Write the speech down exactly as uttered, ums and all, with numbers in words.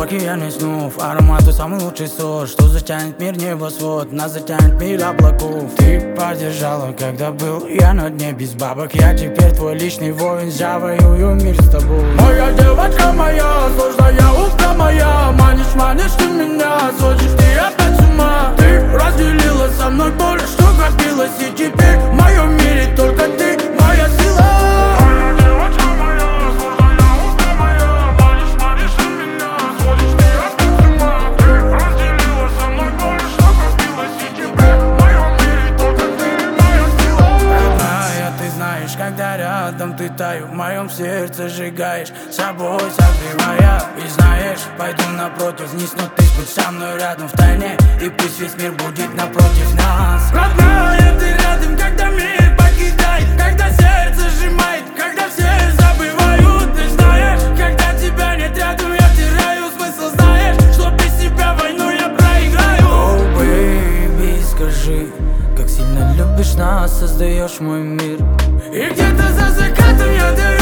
океане снов, аромату самый лучший сорт, что затянет мир небосвод, нас затянет мир облаков. Ты поддержала, когда был я на дне без бабок. Я теперь твой личный воин, завоюю мир с тобой. Моя девочка моя, сложная утка моя, манишь, манишь ты меня, сводишь ты опять с ума. Ты разделила со мной боль, что копилось, и теперь в моем мире только ты, моя сила. Когда рядом ты таю, в моем сердце сжигаешь, собой согревая. И знаешь, пойду напротив вниз, но ты будь со мной рядом в тайне, и пусть весь мир будет напротив нас. Родная, ты рядом, когда мир покидает, когда сердце сжимает, когда все забывают. Ты знаешь, когда тебя нет рядом, я теряю смысл. Знаешь, что без тебя войну я проиграю. Oh, baby, скажи, как сильно любишь нас, создаешь мой мир. И где-то за закатом я даю